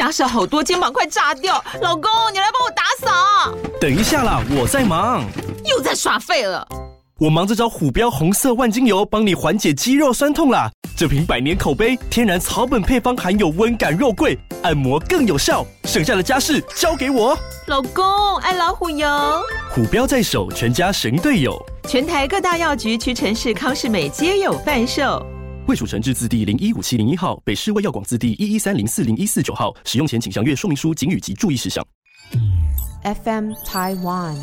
家事好多，肩膀快炸掉。老公，你来帮我打扫。 等一下啦，我在忙。 又在耍废了。 我忙着找虎标红色万金油，帮你缓解肌肉酸痛啦。这瓶100年口碑，天然草本配方，含有温感肉桂，按摩更有效。剩下的家事交给我。 老公，爱老虎油。 虎标在手，全家神队友。 全台各大药局、屈臣氏、康是美皆有贩售。 卫署成字字第015701号，北市卫药广字第113040149号。使用前请详阅说明书、警语及注意事项。 FM Taiwan。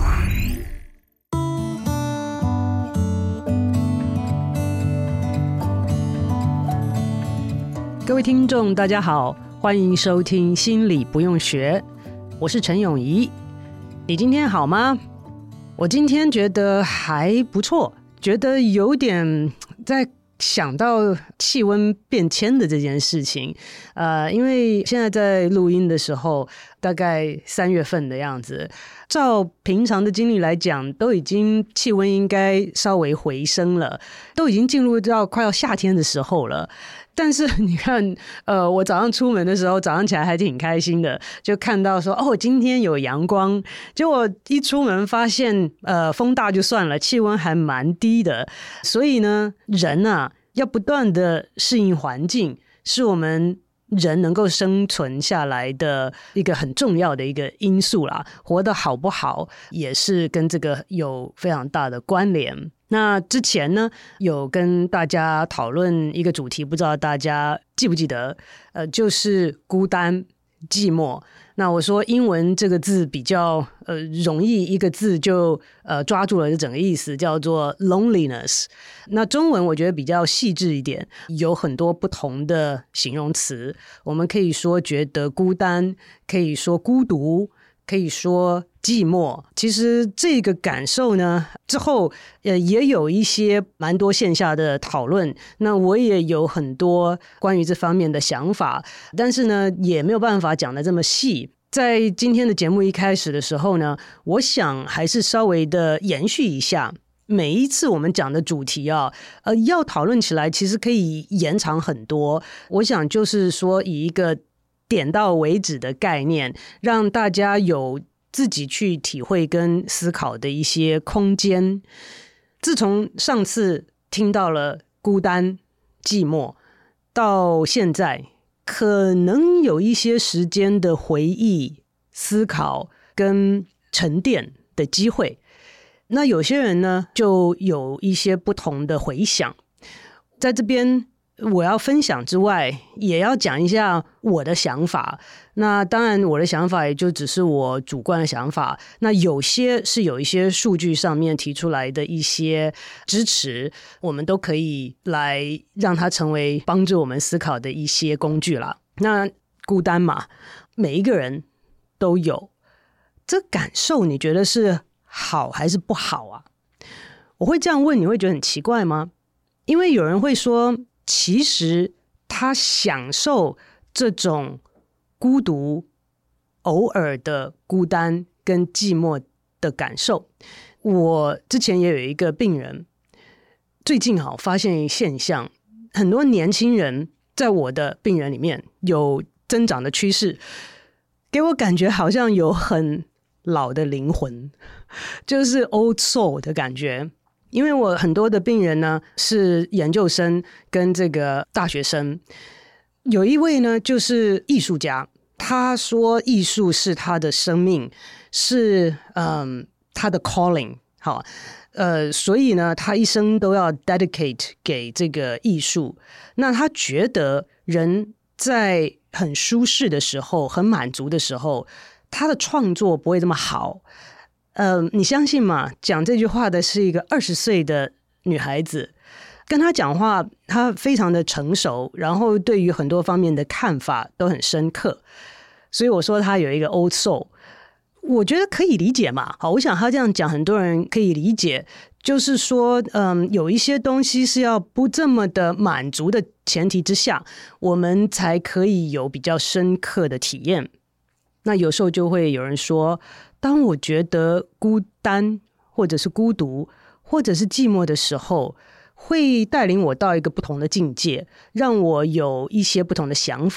各位听众大家好，欢迎收听心理不用学，我是陈永怡。你今天好吗？我今天觉得还不错，觉得有点在想到气温变迁的这件事情。因为现在在录音的时候大概3月份的样子，照平常的经历来讲，都已经气温应该稍微回升了，都已经进入到快要夏天的时候了。但是你看，我早上出门的时候，早上起来还挺开心的，就看到说，哦，今天有阳光。结果一出门发现，风大就算了，气温还蛮低的。所以呢，人啊，要不断的适应环境，是我们人能够生存下来的一个很重要的一个因素啦。活得好不好，也是跟这个有非常大的关联。那之前呢，有跟大家讨论一个主题，不知道大家记不记得？就是孤单、寂寞。那我说英文这个字比较容易，一个字就抓住了这整个意思，叫做 loneliness。那中文我觉得比较细致一点，有很多不同的形容词。我们可以说觉得孤单，可以说孤独，可以说寂寞。其实这个感受呢，之后也有一些蛮多线下的讨论，那我也有很多关于这方面的想法，但是呢也没有办法讲得这么细。在今天的节目一开始的时候呢，我想还是稍微的延续一下每一次我们讲的主题啊，要讨论起来其实可以延长很多。我想就是说以一个点到为止的概念，让大家有自己去体会跟思考的一些空间。自从上次听到了孤单、寂寞，到现在可能有一些时间的回忆、思考跟沉淀的机会。那有些人呢，就有一些不同的回想。在这边我要分享之外，也要讲一下我的想法。那当然我的想法也就只是我主观的想法，那有些是有一些数据上面提出来的一些支持，我们都可以来让它成为帮助我们思考的一些工具啦。那孤单嘛，每一个人都有，这感受你觉得是好还是不好啊？我会这样问，你会觉得很奇怪吗？因为有人会说，其实他享受这种孤独、偶尔的孤单跟寂寞的感受。我之前也有一个病人，最近发现一现象，很多年轻人在我的病人里面有增长的趋势，给我感觉好像有很老的灵魂，就是 old soul 的感觉。因为我很多的病人呢是研究生跟这个大学生，有一位呢就是艺术家，他说艺术是他的生命，是他的 calling。 好，所以呢他一生都要 dedicate 给这个艺术。那他觉得人在很舒适的时候，很满足的时候，他的创作不会这么好。你相信吗？讲这句话的是一个20岁的女孩子，跟她讲话，她非常的成熟，然后对于很多方面的看法都很深刻。所以我说她有一个 old soul， 我觉得可以理解嘛。好，我想她这样讲，很多人可以理解，就是说，有一些东西是要不这么的满足的前提之下，我们才可以有比较深刻的体验。那有时候就会有人说，当我觉得孤单或者是孤独或者是寂寞的时候，会带领我到一个不同的境界，让我有一些不同的想法。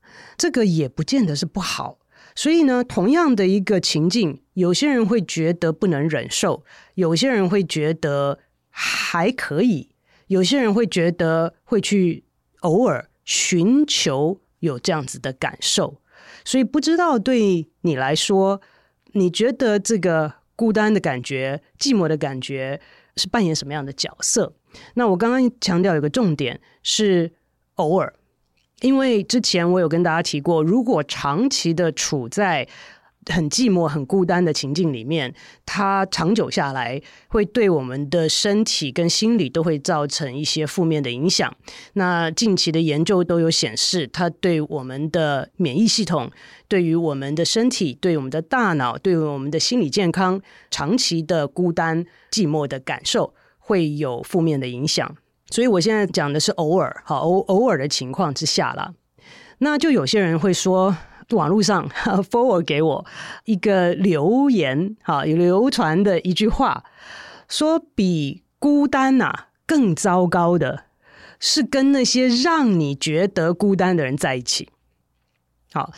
这个也不见得是不好。所以呢，同样的一个情境，有些人会觉得不能忍受，有些人会觉得还可以，有些人会觉得会去偶尔寻求有这样子的感受。所以不知道对你来说，你觉得这个孤单的感觉、寂寞的感觉是扮演什么样的角色？那我刚刚强调有个重点是偶尔，因为之前我有跟大家提过，如果长期的处在很寂寞很孤单的情境里面，它长久下来会对我们的身体跟心理都会造成一些负面的影响。那近期的研究都有显示，它对我们的免疫系统、对于我们的身体、对于我们的大脑、对于我们的心理健康，长期的孤单寂寞的感受会有负面的影响。所以我现在讲的是偶尔，偶尔的情况之下啦。那就有些人会说，网络上 forward 给我一个留言，流传的一句话，说比孤单更糟糕的是跟那些让你觉得孤单的人在一起。好，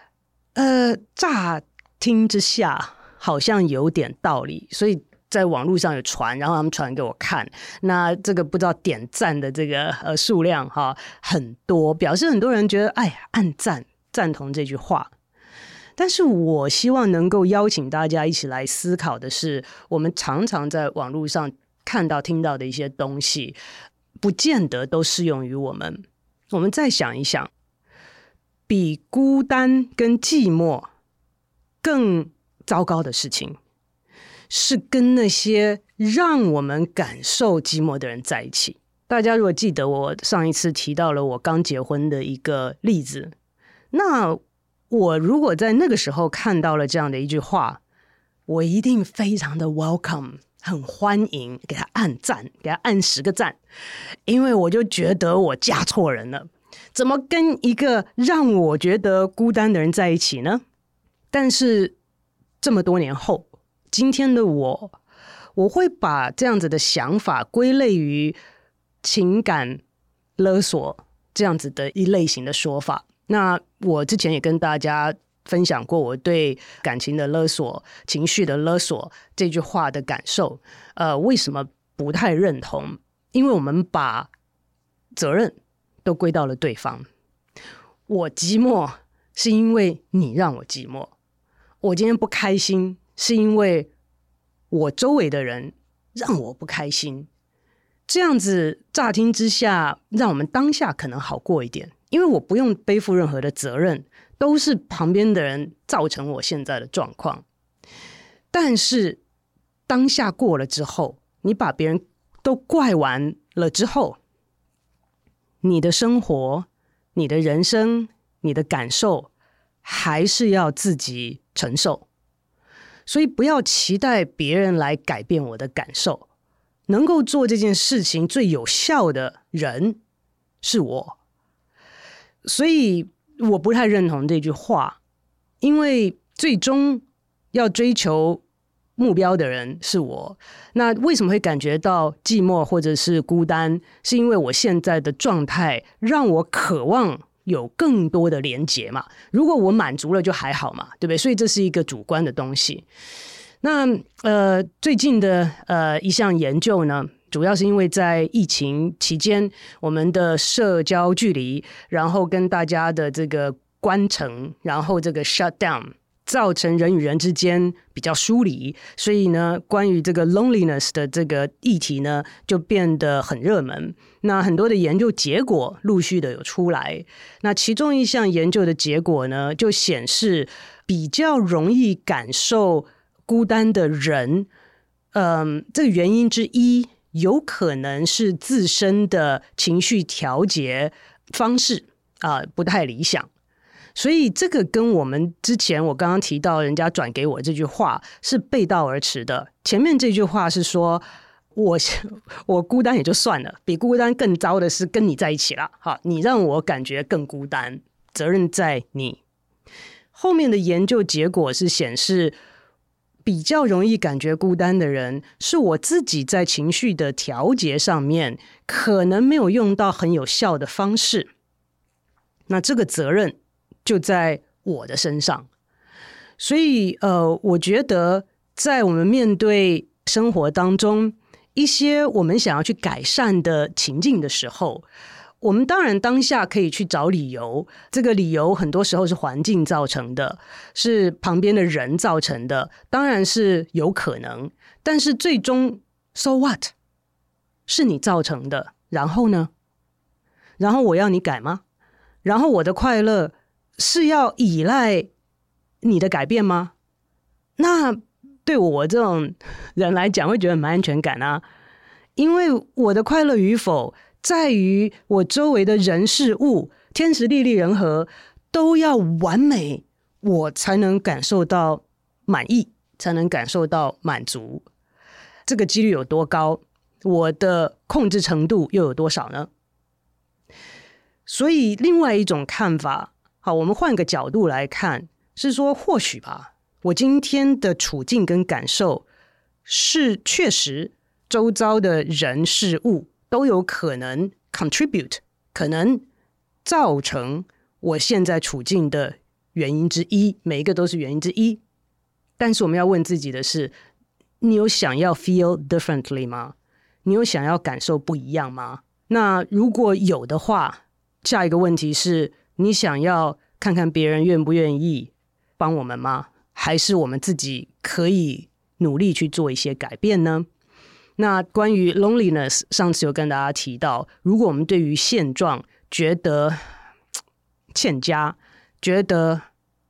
乍听之下好像有点道理，所以在网络上有传，然后他们传给我看，那这个不知道点赞的这个数量很多，表示很多人觉得按赞赞同这句话。但是我希望能够邀请大家一起来思考的是，我们常常在网络上看到听到的一些东西，不见得都适用于我们。我们再想一想，比孤单跟寂寞更糟糕的事情，是跟那些让我们感受寂寞的人在一起。大家如果记得我上一次提到了我刚结婚的一个例子，那我如果在那个时候看到了这样的一句话，我一定非常的 welcome， 很欢迎，给他按赞，给他按10个赞，因为我就觉得我嫁错人了，怎么跟一个让我觉得孤单的人在一起呢？但是这么多年后，今天的我会把这样子的想法归类于情感勒索这样子的一类型的说法。那我之前也跟大家分享过我对感情的勒索、情绪的勒索这句话的感受。为什么不太认同？因为我们把责任都归到了对方。我寂寞是因为你让我寂寞，我今天不开心是因为我周围的人让我不开心。这样子乍听之下，让我们当下可能好过一点，因为我不用背负任何的责任，都是旁边的人造成我现在的状况。但是当下过了之后，你把别人都怪完了之后，你的生活、你的人生、你的感受还是要自己承受。所以不要期待别人来改变我的感受，能够做这件事情最有效的人是我。所以我不太认同这句话，因为最终要追求目标的人是我。那为什么会感觉到寂寞或者是孤单？是因为我现在的状态让我渴望有更多的连结嘛。如果我满足了就还好嘛，对不对？所以这是一个主观的东西。那最近的一项研究呢，主要是因为在疫情期间，我们的社交距离，然后跟大家的这个关城，然后这个 shut down， 造成人与人之间比较疏离，所以呢，关于这个 loneliness 的这个议题呢，就变得很热门。那很多的研究结果陆续的有出来，那其中一项研究的结果呢，就显示比较容易感受孤单的人，这个原因之一有可能是自身的情绪调节方式不太理想。所以这个跟我们之前我刚刚提到人家转给我这句话是背道而驰的。前面这句话是说我孤单也就算了，比孤单更糟的是跟你在一起了，你让我感觉更孤单，责任在你。后面的研究结果是显示，比较容易感觉孤单的人是我自己在情绪的调节上面可能没有用到很有效的方式，那这个责任就在我的身上。所以我觉得在我们面对生活当中一些我们想要去改善的情境的时候，我们当然当下可以去找理由，这个理由很多时候是环境造成的，是旁边的人造成的，当然是有可能，但是最终 so what？ 是你造成的，然后呢？然后我要你改吗？然后我的快乐是要依赖你的改变吗？那对我这种人来讲会觉得蛮安全感啊，因为我的快乐与否在于我周围的人事物天时地利人和都要完美，我才能感受到满意，才能感受到满足。这个几率有多高，我的控制程度又有多少呢？所以另外一种看法，好，我们换个角度来看，是说或许吧，我今天的处境跟感受是确实周遭的人事物都有可能 contribute， 可能造成我现在处境的原因之一，每一个都是原因之一。但是我们要问自己的是，你有想要 feel differently 吗？你有想要感受不一样吗？那如果有的话，下一个问题是，你想要看看别人愿不愿意帮我们吗？还是我们自己可以努力去做一些改变呢？那关于 loneliness， 上次有跟大家提到，如果我们对于现状觉得欠佳，觉得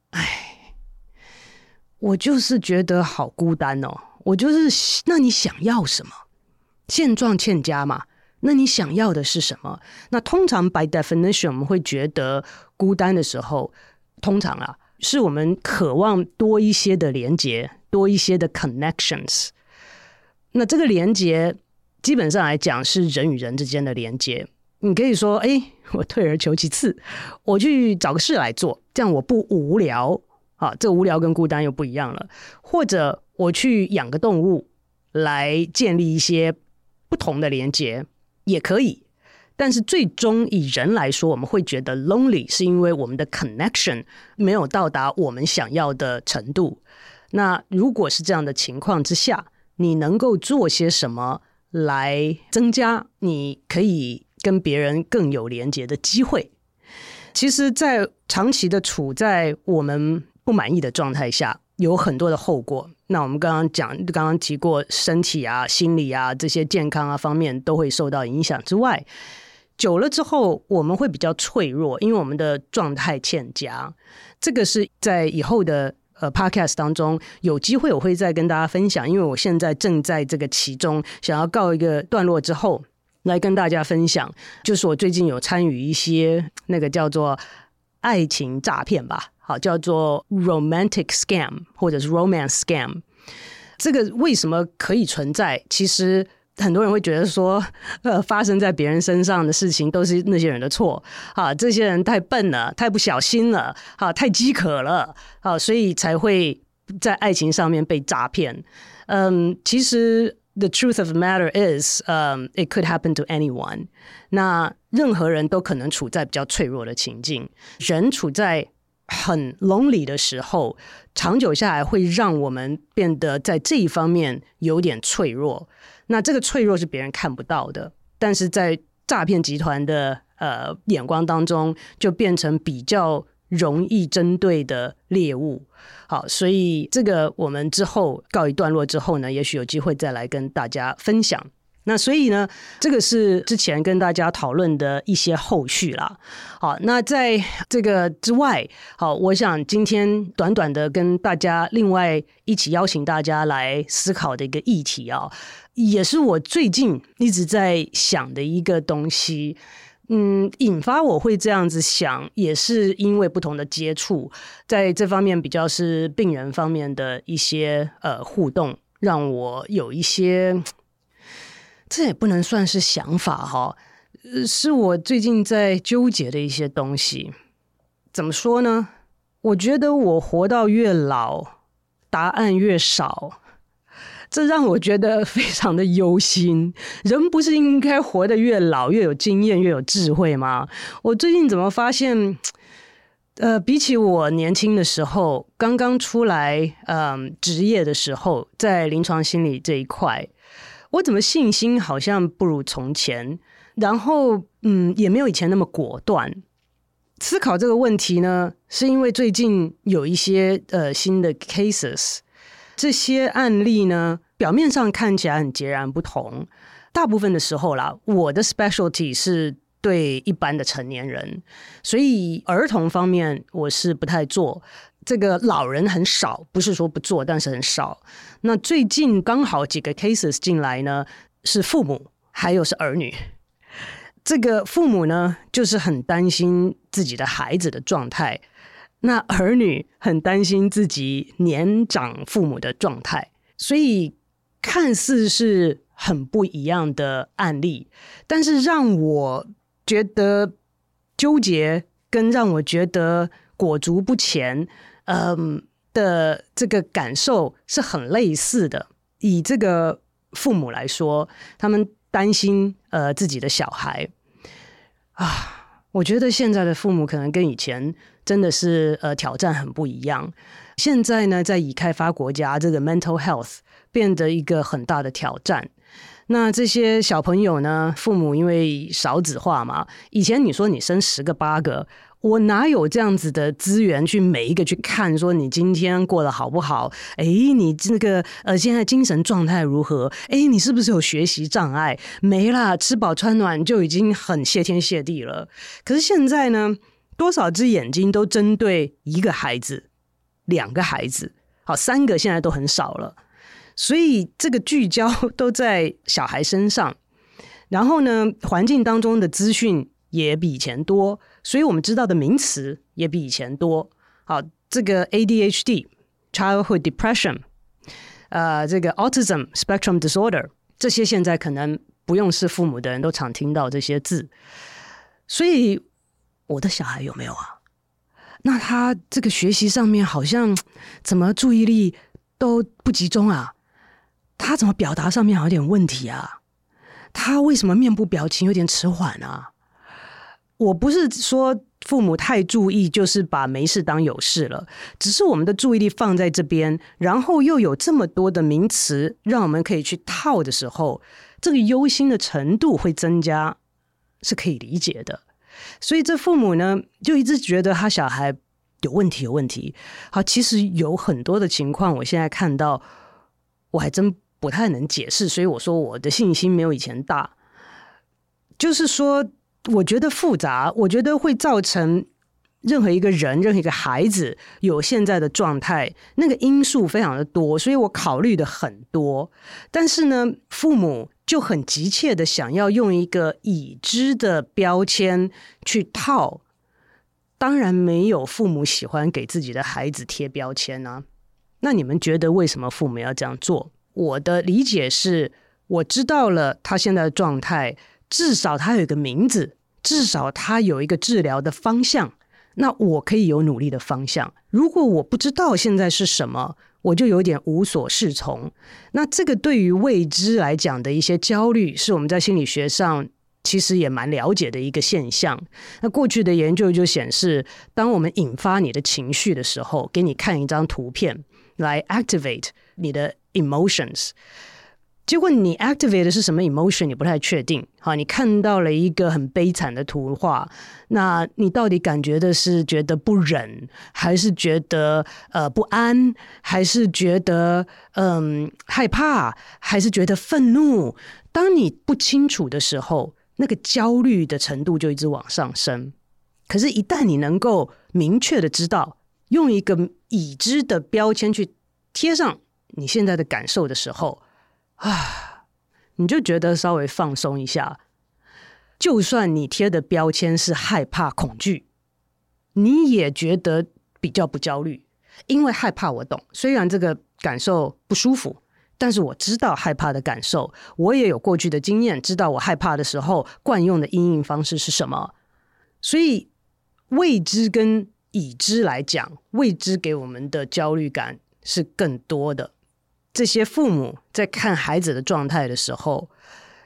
我就是觉得好孤单哦，我就是那你想要什么？现状欠佳嘛，那你想要的是什么？那通常 by definition 我们会觉得孤单的时候，通常是我们渴望多一些的连结，多一些的 connections。那这个连结基本上来讲是人与人之间的连结。你可以说我退而求其次，我去找个事来做，这样我不无聊啊，这无聊跟孤单又不一样了。或者我去养个动物来建立一些不同的连结也可以。但是最终以人来说，我们会觉得 lonely 是因为我们的 connection 没有到达我们想要的程度。那如果是这样的情况之下，你能够做些什么来增加你可以跟别人更有连结的机会？其实在长期的处在我们不满意的状态下，有很多的后果。那我们刚刚提过身体啊、心理啊这些健康啊方面都会受到影响之外，久了之后我们会比较脆弱，因为我们的状态欠佳。这个是在以后的podcast 当中有机会我会再跟大家分享，因为我现在正在这个其中，想要告一个段落之后来跟大家分享，就是我最近有参与一些那个叫做爱情诈骗吧，好，叫做 romantic scam 或者是 romance scam。 这个为什么可以存在？其实很多人会觉得说发生在别人身上的事情都是那些人的错啊，这些人太笨了，太不小心了啊，太饥渴了啊，所以才会在爱情上面被诈骗。其实 the truth of the matter is it could happen to anyone。 那任何人都可能处在比较脆弱的情境，人处在很 lonely 的时候，长久下来会让我们变得在这一方面有点脆弱。那这个脆弱是别人看不到的，但是在诈骗集团的眼光当中，就变成比较容易针对的猎物。好，所以这个我们之后告一段落之后呢，也许有机会再来跟大家分享。那所以呢，这个是之前跟大家讨论的一些后续啦。好，那在这个之外，好，我想今天短短的跟大家另外一起邀请大家来思考的一个议题啊，也是我最近一直在想的一个东西。引发我会这样子想，也是因为不同的接触，在这方面比较是病人方面的一些互动，让我有一些，这也不能算是想法哈，是我最近在纠结的一些东西。怎么说呢？我觉得我活到越老，答案越少。这让我觉得非常的忧心。人不是应该活得越老越有经验越有智慧吗？我最近怎么发现比起我年轻的时候，刚刚出来职业的时候，在临床心理这一块，我怎么信心好像不如从前，然后也没有以前那么果断。思考这个问题呢，是因为最近有一些新的 cases， 这些案例呢，表面上看起来很截然不同。大部分的时候啦，我的 specialty 是对一般的成年人，所以儿童方面我是不太做，这个老人很少，不是说不做，但是很少。那最近刚好几个 cases 进来呢，是父母还有是儿女。这个父母呢，就是很担心自己的孩子的状态，那儿女很担心自己年长父母的状态，所以看似是很不一样的案例，但是让我觉得纠结跟让我觉得裹足不前的这个感受是很类似的。以这个父母来说，他们担心自己的小孩我觉得现在的父母可能跟以前真的是挑战很不一样。现在呢，在已开发国家，这个 mental health 变得一个很大的挑战。那这些小朋友呢，父母因为少子化嘛，以前你说你生10个8个，我哪有这样子的资源去每一个去看说你今天过得好不好，你这个现在精神状态如何，你是不是有学习障碍，没啦，吃饱穿暖就已经很谢天谢地了。可是现在呢，多少只眼睛都针对1个孩子2个孩子，好3个现在都很少了，所以这个聚焦都在小孩身上。然后呢，环境当中的资讯也比以前多，所以我们知道的名词也比以前多。好，这个 ADHD Childhood Depression 这个 Autism Spectrum Disorder， 这些现在可能不用是父母的人都常听到这些字。所以我的小孩有没有啊？那他这个学习上面好像怎么注意力都不集中啊？他怎么表达上面好像有点问题啊？他为什么面部表情有点迟缓啊？我不是说父母太注意就是把没事当有事了，只是我们的注意力放在这边，然后又有这么多的名词让我们可以去套的时候，这个忧心的程度会增加，是可以理解的。所以这父母呢，就一直觉得他小孩有问题有问题。好，其实有很多的情况我现在看到我还真不太能解释，所以我说我的信心没有以前大。就是说我觉得复杂，我觉得会造成任何一个人任何一个孩子有现在的状态，那个因素非常的多，所以我考虑的很多。但是呢，父母就很急切的想要用一个已知的标签去套。当然没有父母喜欢给自己的孩子贴标签啊。那你们觉得为什么父母要这样做？我的理解是，我知道了他现在的状态，至少他有一个名字，至少他有一个治疗的方向，那我可以有努力的方向。如果我不知道现在是什么，我就有点无所适从。那这个对于未知来讲的一些焦虑，是我们在心理学上其实也蛮了解的一个现象。那过去的研究就显示，当我们引发你的情绪的时候，给你看一张图片来 activate 你的 emotions， 结果你 activate 的是什么 emotion 你不太确定。好，你看到了一个很悲惨的图画，那你到底感觉的是觉得不忍，还是觉得不安，还是觉得害怕，还是觉得愤怒？当你不清楚的时候，那个焦虑的程度就一直往上升。可是一旦你能够明确的知道，用一个已知的标签去贴上你现在的感受的时候你就觉得稍微放松一下。就算你贴的标签是害怕恐惧，你也觉得比较不焦虑。因为害怕我懂，虽然这个感受不舒服，但是我知道害怕的感受，我也有过去的经验，知道我害怕的时候惯用的因应方式是什么。所以未知跟已知来讲，未知给我们的焦虑感是更多的。这些父母在看孩子的状态的时候，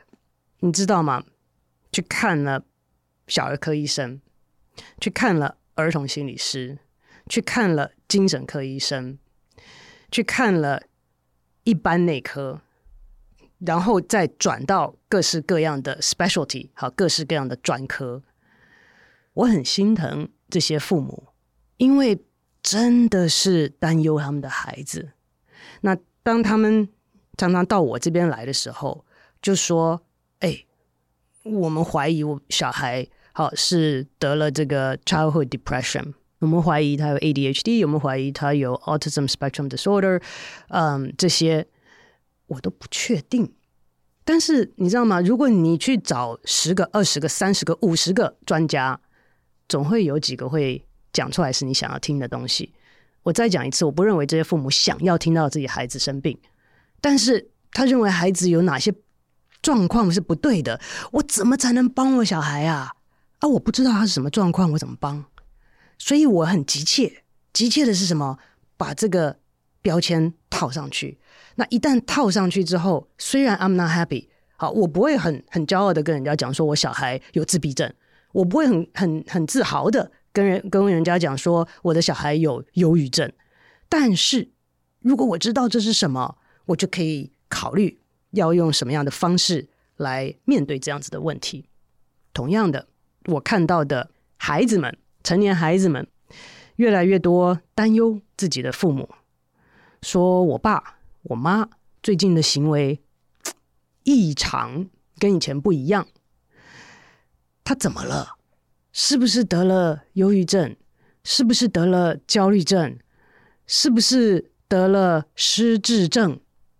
你知道吗？去看了小儿科医生，去看了儿童心理师，去看了精神科医生，去看了一般内科，然后再转到各式各样的 specialty， 好，各式各样的专科。我很心疼这些父母，因为真的是担忧他们的孩子。那当他们常常到我这边来的时候，就说我们怀疑我小孩是得了这个 childhood depression， 我们怀疑他有 ADHD， 我们怀疑他有 autism spectrum disorder， 这些我都不确定。但是你知道吗？如果你去找10个、20个、30个、50个专家，总会有几个会讲出来是你想要听的东西。我再讲一次，我不认为这些父母想要听到自己孩子生病，但是他认为孩子有哪些状况是不对的，我怎么才能帮我小孩啊？我不知道他是什么状况，我怎么帮？所以我很急切的是什么？把这个标签套上去。那一旦套上去之后，虽然 I'm not happy， 我不会很骄傲的跟人家讲说我小孩有自闭症，我不会很自豪的跟人家讲说我的小孩有忧郁症。但是如果我知道这是什么，我就可以考虑要用什么样的方式来面对这样子的问题。同样的，我看到的孩子们，成年孩子们越来越多担忧自己的父母，说我爸我妈最近的行为异常，跟以前不一样。他怎么了？是不是得了忧郁症？是不是得了焦虑症？是不是得了失智症？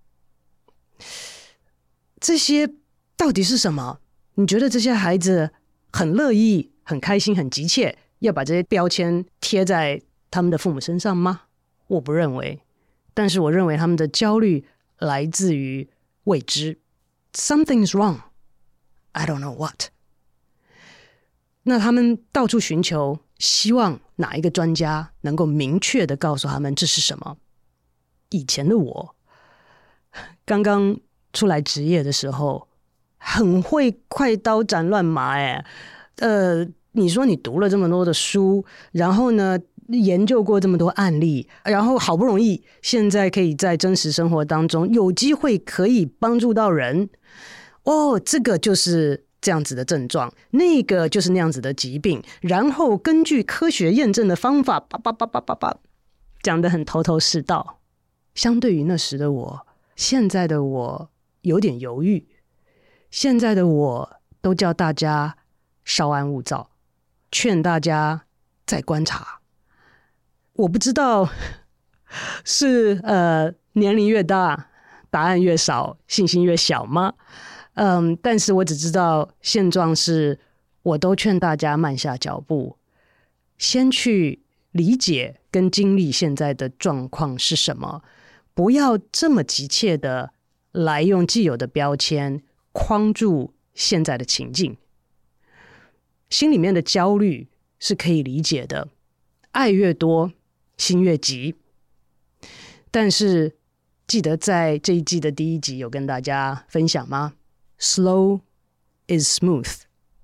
这些到底是什么？你觉得这些孩子很乐意、很开心、很急切要把这些标签贴在他们的父母身上吗？我不认为。但是我认为他们的焦虑来自于未知。 Something's wrong, I don't know what。 那他们到处寻求，希望哪一个专家能够明确的告诉他们这是什么。以前的我刚刚出来职业的时候，很会快刀斩乱麻。你说你读了这么多的书，然后呢研究过这么多案例，然后好不容易现在可以在真实生活当中有机会可以帮助到人，这个就是这样子的症状，那个就是那样子的疾病，然后根据科学验证的方法讲得很头头是道。相对于那时的我，现在的我有点犹豫，现在的我都叫大家稍安勿躁，劝大家再观察。我不知道是年龄越大答案越少，信心越小吗？但是我只知道现状是，我都劝大家慢下脚步，先去理解跟经历现在的状况是什么，不要这么急切的来用既有的标签框住现在的情境。心里面的焦虑是可以理解的，爱越多心越急。但是记得在这一季的第1集有跟大家分享吗？ Slow is smooth,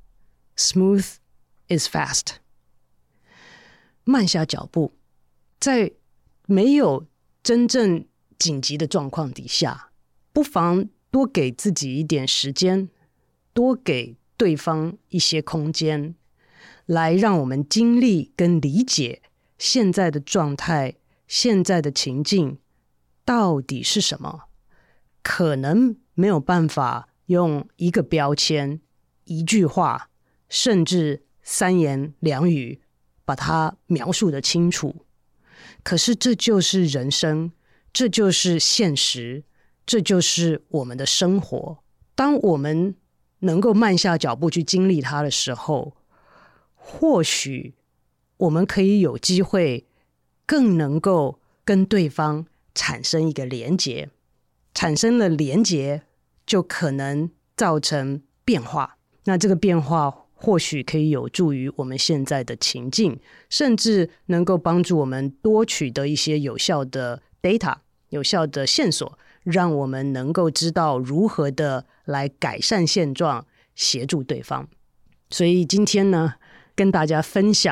smooth is fast。 慢下脚步，在没有真正紧急的状况底下，不妨多给自己一点时间，多给对方一些空间，来让我们经历跟理解现在的状态，现在的情境到底是什么。可能没有办法用一个标签、一句话，甚至3言2语把它描述得清楚。可是这就是人生，这就是现实，这就是我们的生活。当我们能够慢下脚步去经历它的时候，或许我们可以有机会更能够跟对方产生一个连结，产生了连结就可能造成变化。那这个变化或许可以有助于我们现在的情境，甚至能够帮助我们多取得一些有效的 data， 有效的线索，让我们能够知道如何的来改善现状，协助对方。所以今天呢，跟大家分享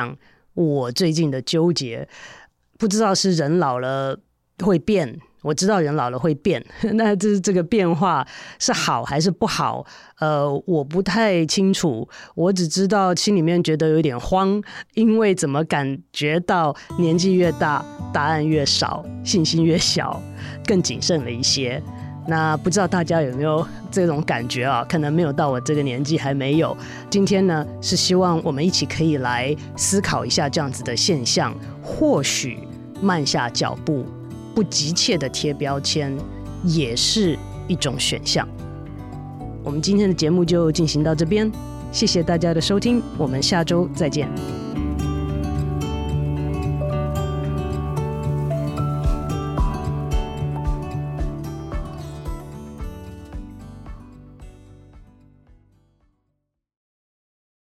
我最近的纠结，不知道是人老了会变，我知道人老了会变，那这个变化是好还是不好？我不太清楚，我只知道心里面觉得有点慌，因为怎么感觉到年纪越大，答案越少，信心越小，更谨慎了一些。那不知道大家有没有这种感觉啊？可能没有到我这个年纪，还没有。今天呢，是希望我们一起可以来思考一下这样子的现象，或许慢下脚步，不急切的贴标签，也是一种选项。我们今天的节目就进行到这边，谢谢大家的收听，我们下周再见。